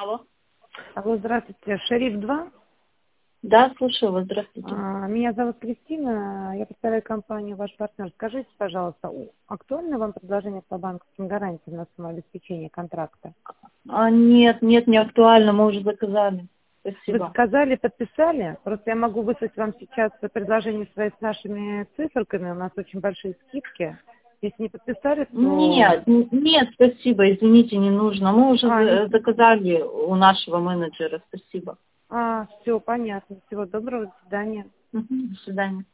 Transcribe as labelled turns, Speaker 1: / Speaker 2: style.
Speaker 1: Алло.
Speaker 2: Алло, здравствуйте. Шериф 2.
Speaker 1: Да, слушаю вас, здравствуйте.
Speaker 2: Меня зовут Кристина, я представляю компанию «Ваш партнер». Скажите, пожалуйста, актуально вам предложение по банковским гарантиям на самообеспечение контракта?
Speaker 1: Нет, не актуально, мы уже заказали.
Speaker 2: Вы
Speaker 1: Спасибо.
Speaker 2: сказали, подписали? Просто я могу выслать вам сейчас предложение свои с нашими циферками, у нас очень большие скидки. Если не подписали, то...
Speaker 1: Нет, спасибо, извините, не нужно. Мы уже
Speaker 2: не-
Speaker 1: заказали у нашего менеджера, спасибо.
Speaker 2: Все, понятно. Всего доброго, до свидания.
Speaker 1: До свидания.